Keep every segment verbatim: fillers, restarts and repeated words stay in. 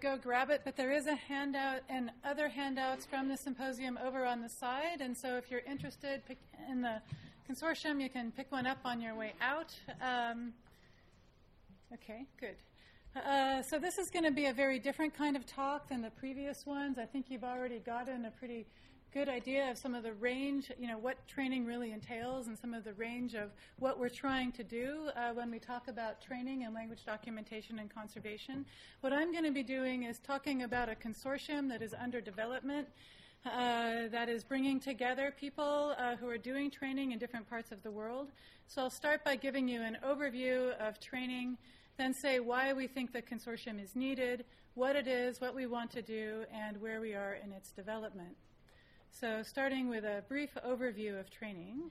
go grab it, but there is a handout and other handouts from the symposium over on the side. And so if you're interested pick in the consortium, you can pick one up on your way out. Um, okay, good. Uh, so this is going to be a very different kind of talk than the previous ones. I think you've already gotten a pretty good idea of some of the range, you know, what training really entails and some of the range of what we're trying to do uh, when we talk about training in language documentation and conservation. What I'm going to be doing is talking about a consortium that is under development uh, that is bringing together people uh, who are doing training in different parts of the world. So I'll start by giving you an overview of training, then say why we think the consortium is needed, what it is, what we want to do, and where we are in its development. So starting with a brief overview of training.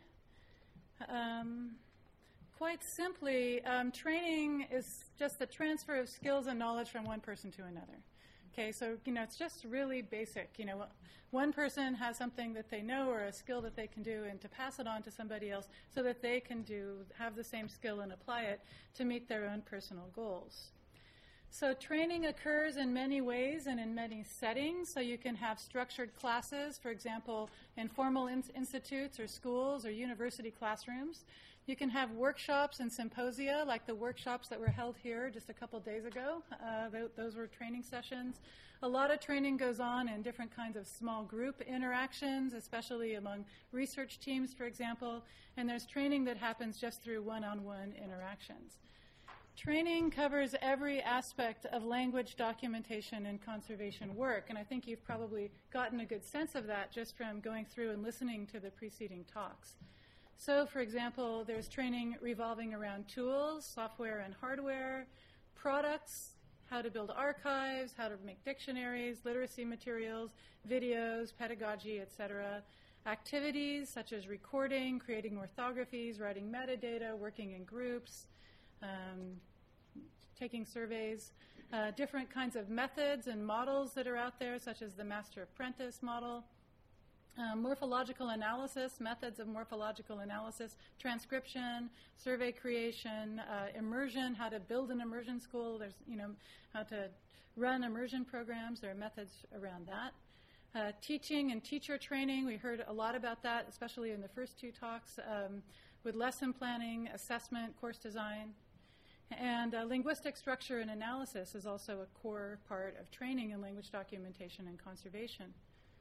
Um, quite simply, um, training is just the transfer of skills and knowledge from one person to another. Okay, so, you know, it's just really basic. You know, one person has something that they know or a skill that they can do, and to pass it on to somebody else so that they can do, have the same skill and apply it to meet their own personal goals. So training occurs in many ways and in many settings. So you can have structured classes, for example, in formal in institutes or schools or university classrooms. You can have workshops and symposia, like the workshops that were held here just a couple days ago. Uh, th those were training sessions. A lot of training goes on in different kinds of small group interactions, especially among research teams, for example. And there's training that happens just through one-on-one interactions. Training covers every aspect of language documentation and conservation work, and I think you've probably gotten a good sense of that just from going through and listening to the preceding talks. So, for example, there's training revolving around tools, software and hardware, products, how to build archives, how to make dictionaries, literacy materials, videos, pedagogy, et cetera. Activities such as recording, creating orthographies, writing metadata, working in groups, Um, taking surveys, uh, different kinds of methods and models that are out there, such as the master-apprentice model, uh, morphological analysis, methods of morphological analysis, transcription, survey creation, uh, immersion, how to build an immersion school. There's, you know, how to run immersion programs. There are methods around that. Uh, teaching and teacher training, we heard a lot about that, especially in the first two talks, um, with lesson planning, assessment, course design. And uh, linguistic structure and analysis is also a core part of training in language documentation and conservation.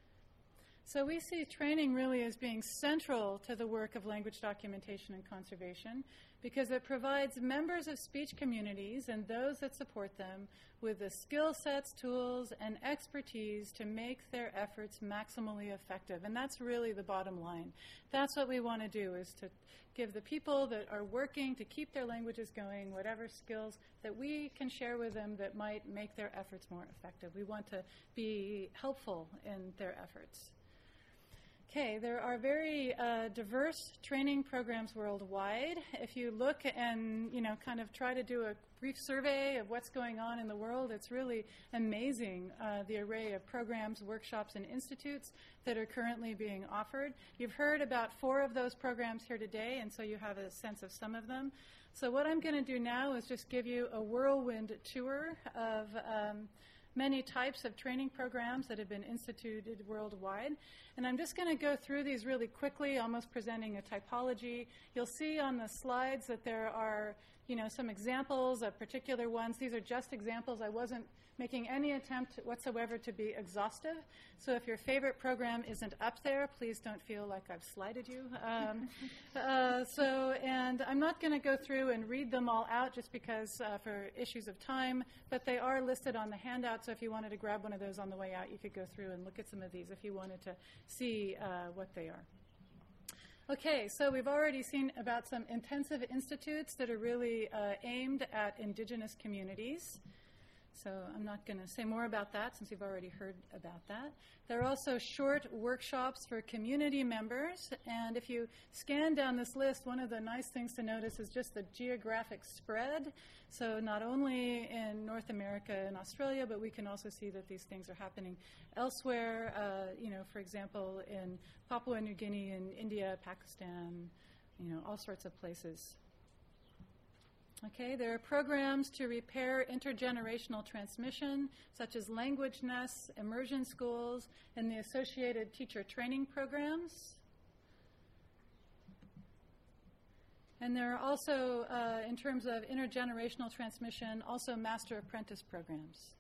So we see training really as being central to the work of language documentation and conservation because it provides members of speech communities and those that support them with the skill sets, tools, and expertise to make their efforts maximally effective. And that's really the bottom line. That's what we want to do, is to give the people that are working to keep their languages going whatever skills that we can share with them that might make their efforts more effective. We want to be helpful in their efforts. Okay, there are very uh, diverse training programs worldwide. If you look and, you know, kind of try to do a brief survey of what's going on in the world, it's really amazing, uh, the array of programs, workshops, and institutes that are currently being offered. You've heard about four of those programs here today, and so you have a sense of some of them. So what I'm going to do now is just give you a whirlwind tour of um, many types of training programs that have been instituted worldwide. And I'm just going to go through these really quickly, almost presenting a typology. You'll see on the slides that there are, you know, some examples of particular ones. These are just examples. I wasn't making any attempt whatsoever to be exhaustive. So if your favorite program isn't up there, please don't feel like I've slighted you. Um, uh, so, and I'm not going to go through and read them all out just because uh, for issues of time, but they are listed on the handout. So if you wanted to grab one of those on the way out, you could go through and look at some of these if you wanted to see uh, what they are. Okay, so we've already seen about some intensive institutes that are really uh, aimed at indigenous communities. So I'm not going to say more about that since you've already heard about that. There are also short workshops for community members. And if you scan down this list, one of the nice things to notice is just the geographic spread. So not only in North America and Australia, but we can also see that these things are happening elsewhere, uh, you know, for example, in Papua New Guinea, in India, Pakistan, you know, all sorts of places. Okay, there are programs to repair intergenerational transmission, such as Language Nests, immersion schools, and the associated teacher training programs. And there are also, uh, in terms of intergenerational transmission, also master apprentice programs.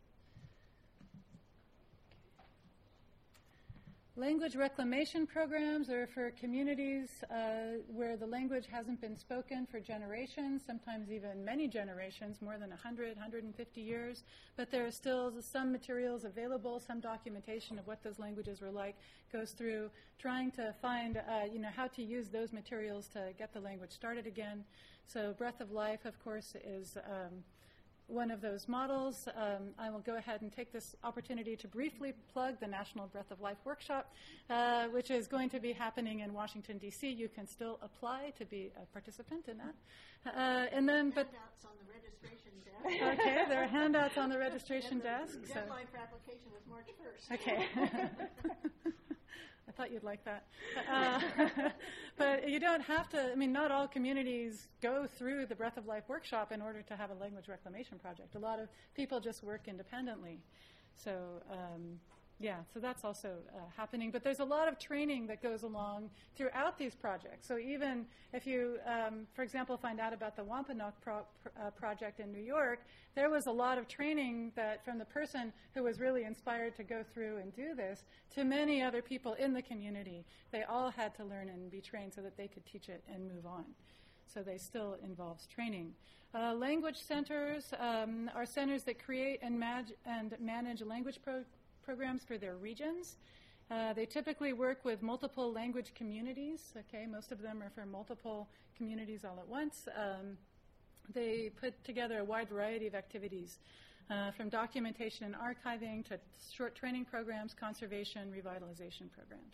Language reclamation programs are for communities uh, where the language hasn't been spoken for generations, sometimes even many generations, more than one hundred, one hundred fifty years. But there are still some materials available, some documentation of what those languages were like goes through trying to find uh, you know, how to use those materials to get the language started again. So Breath of Life, of course, is um, one of those models. Um, I will go ahead and take this opportunity to briefly plug the National Breath of Life Workshop, uh, which is going to be happening in Washington, D C. You can still apply to be a participant in that. Uh, and then, but handouts on the registration desk. Okay, there are handouts on the registration and the desk. Deadline So. for application was March first. Okay. I thought you'd like that. Uh, but you don't have to, I mean, not all communities go through the Breath of Life workshop in order to have a language reclamation project. A lot of people just work independently. So, um, yeah, so that's also uh, happening. But there's a lot of training that goes along throughout these projects. So even if you, um, for example, find out about the Wampanoag pro uh, project in New York, there was a lot of training that from the person who was really inspired to go through and do this to many other people in the community. They all had to learn and be trained so that they could teach it and move on. So they still involves training. Uh, language centers um, are centers that create and, and manage language pro programs for their regions. Uh, they typically work with multiple language communities. Okay, most of them are for multiple communities all at once. Um, they put together a wide variety of activities, uh, from documentation and archiving to short training programs, conservation, revitalization programs.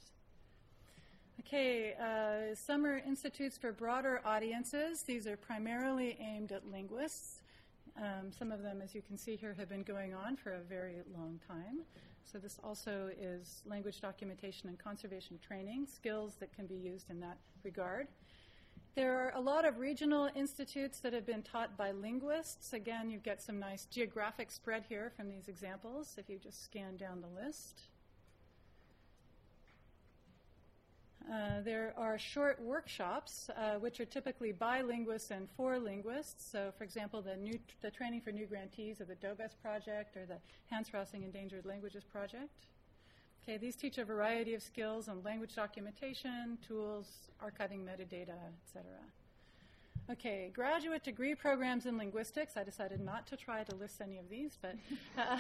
Okay, uh, summer institutes for broader audiences. These are primarily aimed at linguists. Um, some of them, as you can see here, have been going on for a very long time. So this also is language documentation and conservation training, skills that can be used in that regard. There are a lot of regional institutes that have been taught by linguists. Again, you get some nice geographic spread here from these examples if you just scan down the list. Uh, there are short workshops, uh, which are typically by linguists and for linguists. So, for example, the, new, the training for new grantees of the DOBES project or the Hans Rossing Endangered Languages project. Okay, these teach a variety of skills on language documentation, tools, archiving metadata, et cetera. Okay, graduate degree programs in linguistics. I decided not to try to list any of these, but uh,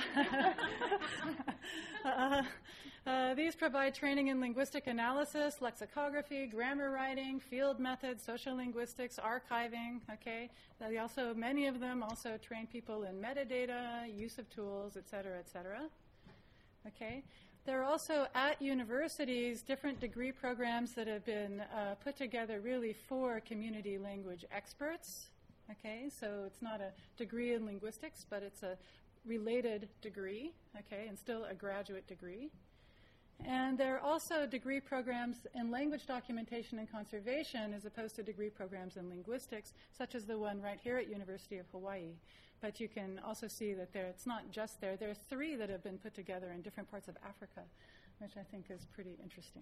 uh, uh, these provide training in linguistic analysis, lexicography, grammar writing, field methods, social linguistics, archiving. Okay, they also many of them also train people in metadata, use of tools, et cetera, et cetera. Okay. There are also at universities different degree programs that have been uh, put together really for community language experts. Okay, so it's not a degree in linguistics, but it's a related degree, okay, and still a graduate degree. And there are also degree programs in language documentation and conservation as opposed to degree programs in linguistics, such as the one right here at University of Hawaii. But you can also see that there, it's not just there. There are three that have been put together in different parts of Africa, which I think is pretty interesting.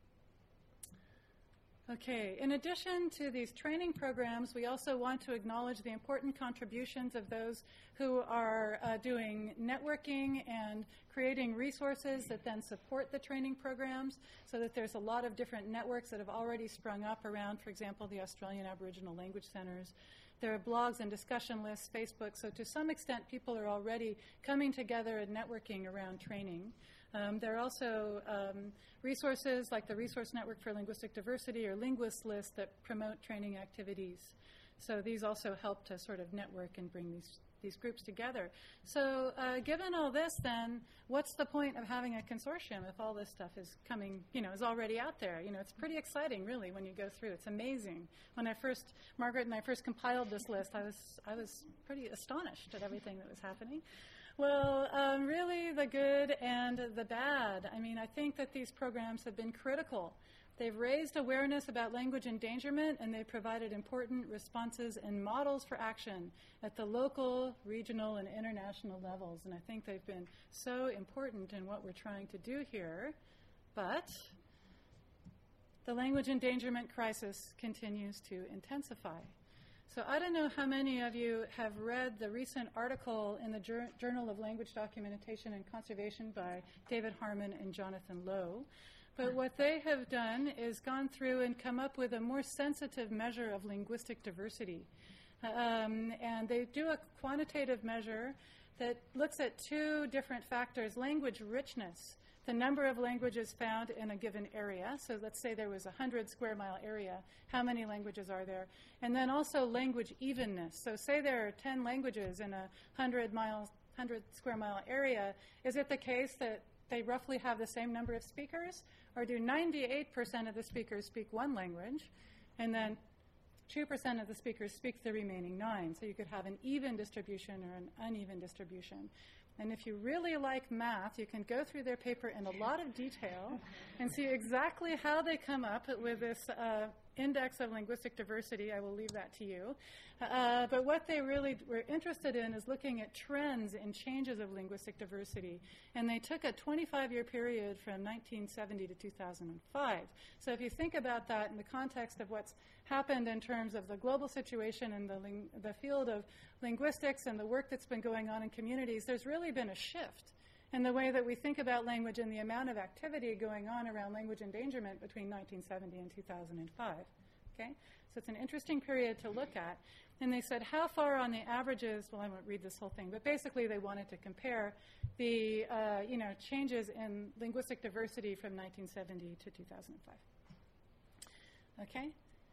Okay, in addition to these training programs, we also want to acknowledge the important contributions of those who are uh, doing networking and creating resources that then support the training programs, so that there's a lot of different networks that have already sprung up around, for example, the Australian Aboriginal Language Centers. There are blogs and discussion lists, Facebook, so to some extent people are already coming together and networking around training. Um, there are also um, resources like the Resource Network for Linguistic Diversity or Linguist List that promote training activities. So these also help to sort of network and bring these, these groups together. So uh, given all this then, what's the point of having a consortium if all this stuff is coming, you know, is already out there? You know, it's pretty exciting really when you go through. It's amazing. When I first, Margaret and I first compiled this list, I was, I was pretty astonished at everything that was happening. Well, um, really the good and the bad. I mean, I think that these programs have been critical They've raised awareness about language endangerment, and they've provided important responses and models for action at the local, regional, and international levels. And I think they've been so important in what we're trying to do here. But the language endangerment crisis continues to intensify. So I don't know how many of you have read the recent article in the Jour- Journal of Language Documentation and Conservation by David Harmon and Jonathan Lowe. But what they have done is gone through and come up with a more sensitive measure of linguistic diversity. Um, and they do a quantitative measure that looks at two different factors: language richness, the number of languages found in a given area. So let's say there was a one hundred square mile area. How many languages are there? And then also language evenness. So say there are ten languages in a one hundred mile, one hundred square mile area. Is it the case that they roughly have the same number of speakers? Or do ninety-eight percent of the speakers speak one language, and then two percent of the speakers speak the remaining nine? So you could have an even distribution or an uneven distribution. And if you really like math, you can go through their paper in a lot of detail and see exactly how they come up with this uh, index of linguistic diversity. I will leave that to you. Uh, but what they really were interested in is looking at trends and changes of linguistic diversity. And they took a twenty-five year period from nineteen seventy to two thousand five. So if you think about that in the context of what's happened in terms of the global situation in the, ling- the field of linguistics and the work that's been going on in communities, there's really been a shift in the way that we think about language and the amount of activity going on around language endangerment between nineteen seventy and two thousand five. Okay? So it's an interesting period to look at. And they said how far on the averages, well, I won't read this whole thing, but basically they wanted to compare the uh, you know, changes in linguistic diversity from nineteen seventy to two thousand five. Okay?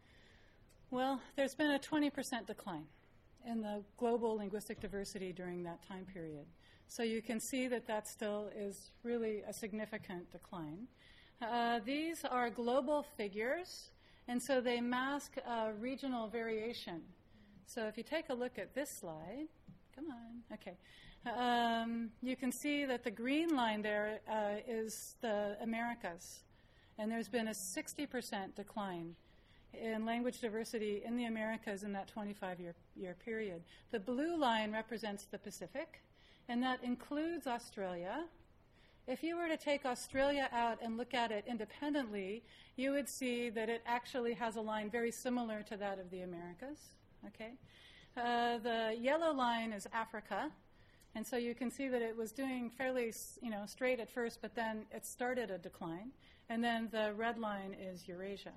Well, there's been a twenty percent decline in the global linguistic diversity during that time period. So you can see that that still is really a significant decline. Uh, these are global figures, and so they mask uh, regional variation. So if you take a look at this slide, come on, okay, um, you can see that the green line there uh, is the Americas, and there's been a sixty percent decline in language diversity in the Americas in that twenty-five year year period. The blue line represents the Pacific, and that includes Australia. If you were to take Australia out and look at it independently, you would see that it actually has a line very similar to that of the Americas. Okay, uh, the yellow line is Africa, and so you can see that it was doing fairly, you know, straight at first, but then it started a decline. And then the red line is Eurasia.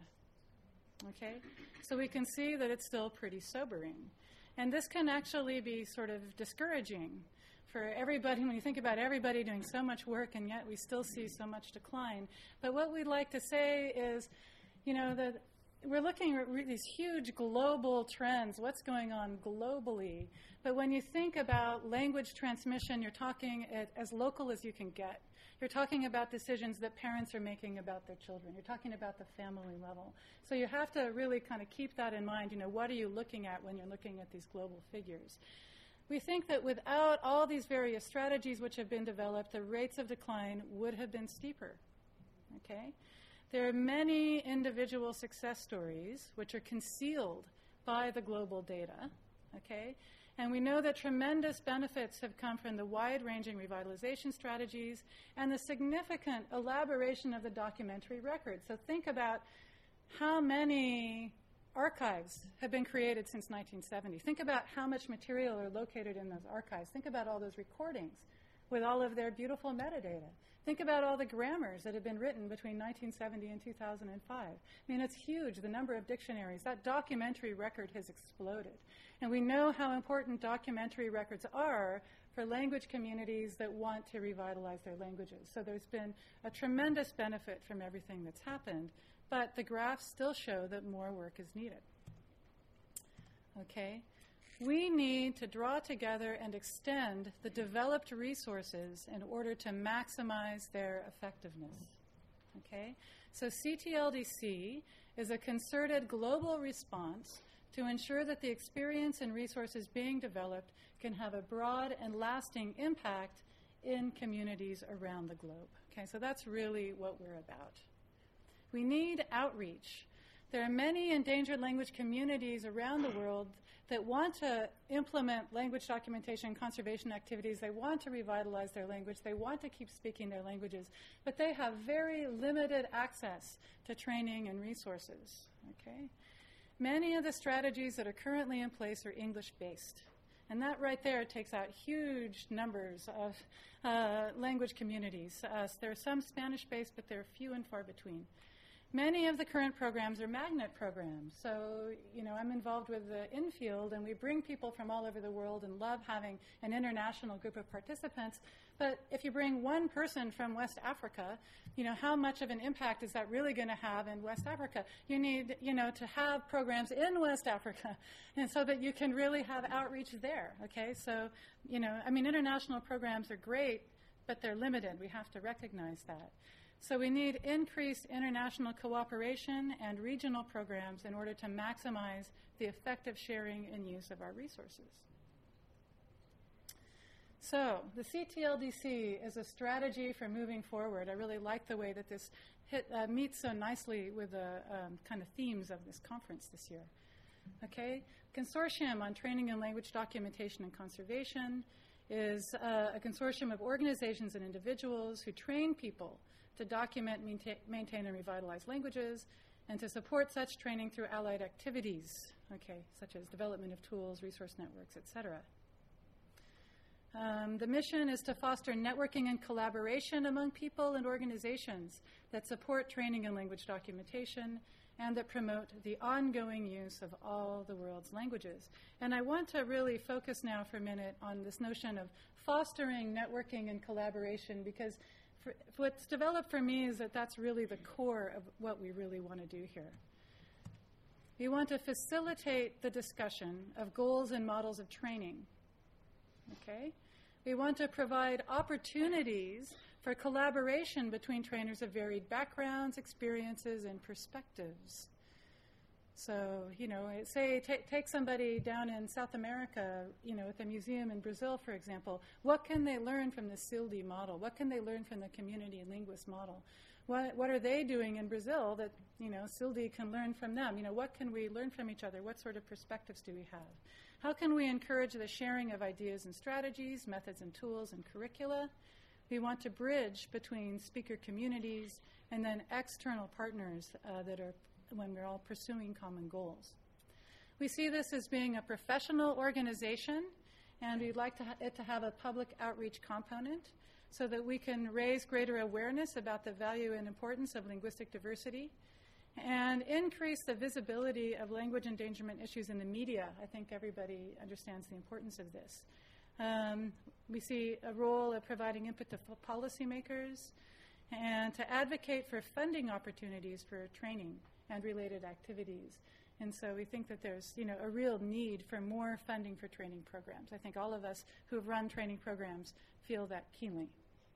Okay, so we can see that it's still pretty sobering. And this can actually be sort of discouraging for everybody when you think about everybody doing so much work, and yet we still see so much decline. But what we'd like to say is, you know, that we're looking at re- these huge global trends, what's going on globally. But when you think about language transmission, you're talking at, as local as you can get. You're talking about decisions that parents are making about their children. You're talking about the family level. So you have to really kind of keep that in mind. You know, what are you looking at when you're looking at these global figures? We think that without all these various strategies which have been developed, the rates of decline would have been steeper. Okay? There are many individual success stories which are concealed by the global data. Okay? And we know that tremendous benefits have come from the wide-ranging revitalization strategies and the significant elaboration of the documentary record. So think about how many archives have been created since nineteen seventy. Think about how much material are located in those archives. Think about all those recordings with all of their beautiful metadata. Think about all the grammars that have been written between nineteen seventy and two thousand five. I mean, it's huge, the number of dictionaries. That documentary record has exploded. And we know how important documentary records are for language communities that want to revitalize their languages. So there's been a tremendous benefit from everything that's happened, but the graphs still show that more work is needed. Okay? We need to draw together and extend the developed resources in order to maximize their effectiveness. Okay? So C T L D C is a concerted global response to ensure that the experience and resources being developed can have a broad and lasting impact in communities around the globe. Okay, so that's really what we're about. We need outreach. There are many endangered language communities around the world that want to implement language documentation and conservation activities. They want to revitalize their language. They want to keep speaking their languages, but they have very limited access to training and resources. Okay? Many of the strategies that are currently in place are English-based. And that right there takes out huge numbers of uh, language communities. Uh, there are some Spanish-based, but they're few and far between. Many of the current programs are magnet programs. So, you know, I'm involved with the Infield, and we bring people from all over the world and love having an international group of participants. But if you bring one person from West Africa, you know, how much of an impact is that really going to have in West Africa? You need, you know, to have programs in West Africa, and so that you can really have outreach there, okay? So, you know, I mean, international programs are great, but they're limited. We have to recognize that. So we need increased international cooperation and regional programs in order to maximize the effective sharing and use of our resources. So the C T L D C is a strategy for moving forward. I really like the way that this hit, uh, meets so nicely with the um, kind of themes of this conference this year. Okay, Consortium on Training and Language Documentation and Conservation is uh, a consortium of organizations and individuals who train people to document, maintain, maintain, and revitalize languages, and to support such training through allied activities, okay, such as development of tools, resource networks, et cetera. Um, the mission is to foster networking and collaboration among people and organizations that support training and language documentation and that promote the ongoing use of all the world's languages. And I want to really focus now for a minute on this notion of fostering networking and collaboration, because For, what's developed for me is that that's really the core of what we really want to do here. We want to facilitate the discussion of goals and models of training. Okay? We want to provide opportunities for collaboration between trainers of varied backgrounds, experiences, and perspectives. So, you know, say t- take somebody down in South America, you know, at the museum in Brazil, for example. What can they learn from the C I L D model? What can they learn from the community linguist model? What, what are they doing in Brazil that, you know, C I L D can learn from them? You know, what can we learn from each other? What sort of perspectives do we have? How can we encourage the sharing of ideas and strategies, methods and tools and curricula? We want to bridge between speaker communities and then external partners uh, that are when we're all pursuing common goals. We see this as being a professional organization, and we'd like to ha- it to have a public outreach component so that we can raise greater awareness about the value and importance of linguistic diversity and increase the visibility of language endangerment issues in the media. I think everybody understands the importance of this. Um, we see a role of providing input to f- policymakers and to advocate for funding opportunities for training and related activities. And so we think that there's, you know, a real need for more funding for training programs. I think all of us who have run training programs feel that keenly.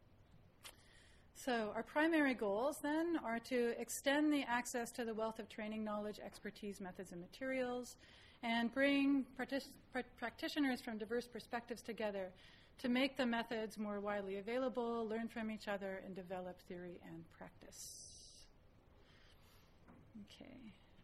So our primary goals, then, are to extend the access to the wealth of training knowledge, expertise, methods, and materials, and bring partic- pr- practitioners from diverse perspectives together to make the methods more widely available, learn from each other, and develop theory and practice. Okay.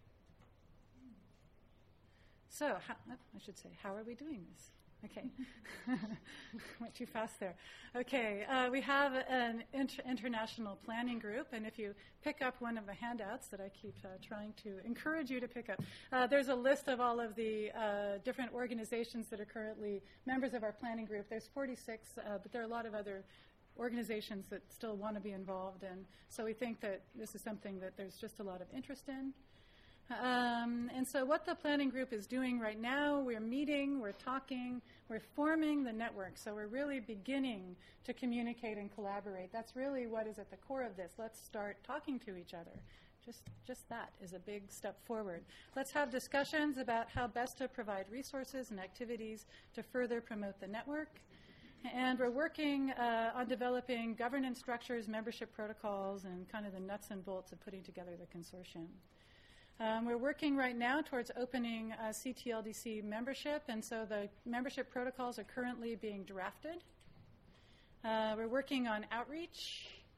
So, how, I should say, how are we doing this? Okay. Went too fast there. Okay, uh, we have an inter- international planning group, and if you pick up one of the handouts that I keep uh, trying to encourage you to pick up, uh, there's a list of all of the uh, different organizations that are currently members of our planning group. There's forty-six, uh, but there are a lot of other organizations that still want to be involved, and so we think that this is something that there's just a lot of interest in. Um, and so what the planning group is doing right now, we're meeting, we're talking, we're forming the network. So we're really beginning to communicate and collaborate. That's really what is at the core of this. Let's start talking to each other. Just, just that is a big step forward. Let's have discussions about how best to provide resources and activities to further promote the network. And we're working uh, on developing governance structures, membership protocols, and kind of the nuts and bolts of putting together the consortium. Um, we're working right now towards opening uh, C T L D C membership, and so the membership protocols are currently being drafted. Uh, we're working on outreach.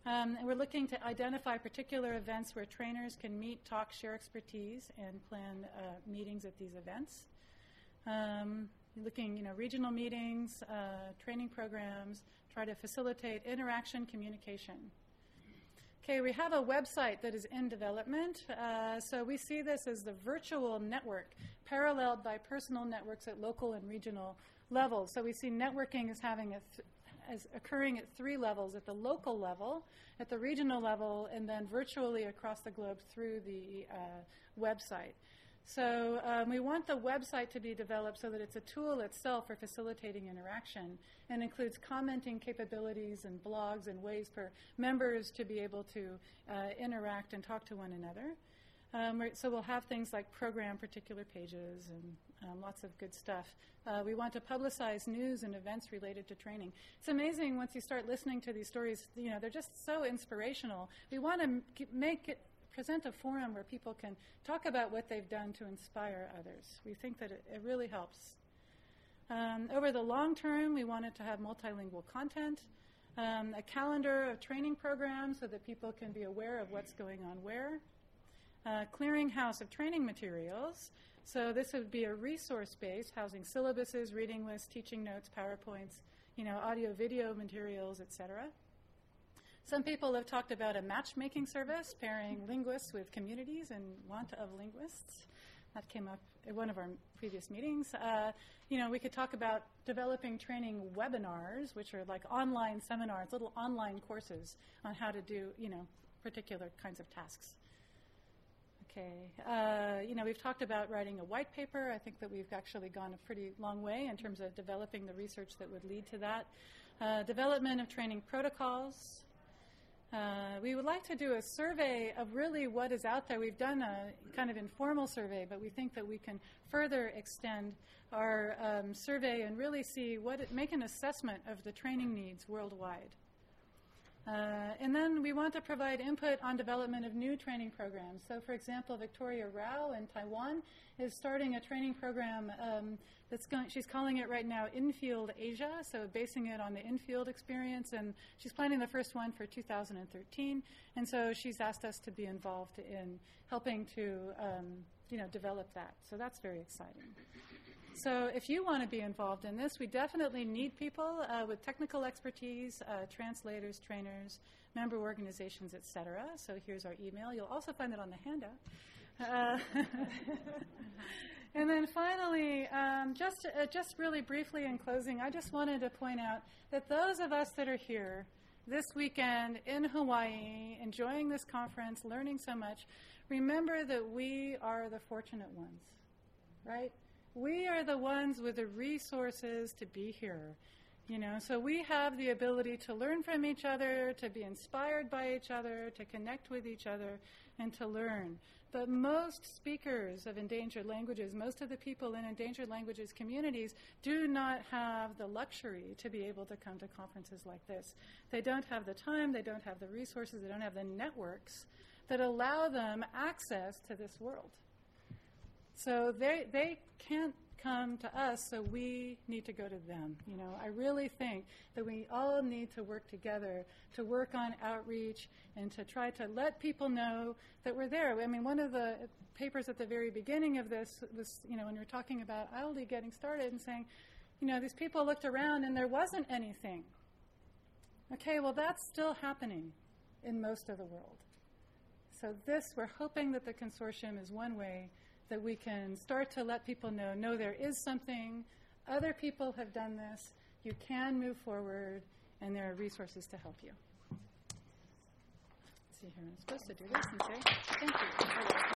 Um, and we're looking to identify particular events where trainers can meet, talk, share expertise, and plan uh, meetings at these events. Um, looking, you know, regional meetings, uh, training programs, try to facilitate interaction, communication. Okay, we have a website that is in development. Uh, so we see this as the virtual network, paralleled by personal networks at local and regional levels. So we see networking as having a th- as occurring at three levels: at the local level, at the regional level, and then virtually across the globe through the uh, website. So um, we want the website to be developed so that it's a tool itself for facilitating interaction and includes commenting capabilities and blogs and ways for members to be able to uh, interact and talk to one another. Um, so we'll have things like program particular pages and um, lots of good stuff. Uh, we want to publicize news and events related to training. It's amazing once you start listening to these stories, you know, they're just so inspirational. We want to m- make it present a forum where people can talk about what they've done to inspire others. We think that it, it really helps. Um, over the long term, we wanted to have multilingual content, um, a calendar of training programs so that people can be aware of what's going on where, a clearinghouse of training materials. So this would be a resource base housing syllabuses, reading lists, teaching notes, PowerPoints, you know, audio, video materials, et cetera. Some people have talked about a matchmaking service, pairing linguists with communities in want of linguists. That came up at one of our previous meetings. Uh, you know, we could talk about developing training webinars, which are like online seminars, little online courses on how to do, you know, particular kinds of tasks. Okay. Uh, you know, we've talked about writing a white paper. I think that we've actually gone a pretty long way in terms of developing the research that would lead to that. Uh, development of training protocols. Uh, we would like to do a survey of really what is out there. We've done a kind of informal survey, but we think that we can further extend our um, survey and really see what it, make an assessment of the training needs worldwide. Uh, and then we want to provide input on development of new training programs. So, for example, Victoria Rao in Taiwan is starting a training program um, that's going, she's calling it right now Infield Asia, so basing it on the infield experience, and she's planning the first one for two thousand thirteen, and so she's asked us to be involved in helping to um, you know, develop that. So that's very exciting. So if you want to be involved in this, we definitely need people uh, with technical expertise, uh, translators, trainers, member organizations, et cetera. So here's our email. You'll also find it on the handout. Uh, and then finally, um, just, uh, just really briefly in closing, I just wanted to point out that those of us that are here this weekend in Hawaii, enjoying this conference, learning so much, remember that we are the fortunate ones, right? We are the ones with the resources to be here, you know, so we have the ability to learn from each other, to be inspired by each other, to connect with each other, and to learn. But most speakers of endangered languages, most of the people in endangered languages communities do not have the luxury to be able to come to conferences like this. They don't have the time, they don't have the resources, they don't have the networks that allow them access to this world. So they they can't come to us, so we need to go to them. You know, I really think that we all need to work together to work on outreach and to try to let people know that we're there. I mean, one of the papers at the very beginning of this was, you know, when we were talking about I L D getting started and saying, you know, these people looked around and there wasn't anything. Okay, well, that's still happening in most of the world. So this, we're hoping that the consortium is one way that we can start to let people know, no, there is something, other people have done this, you can move forward, and there are resources to help you. Let's see here, I'm supposed to do this and say, thank you.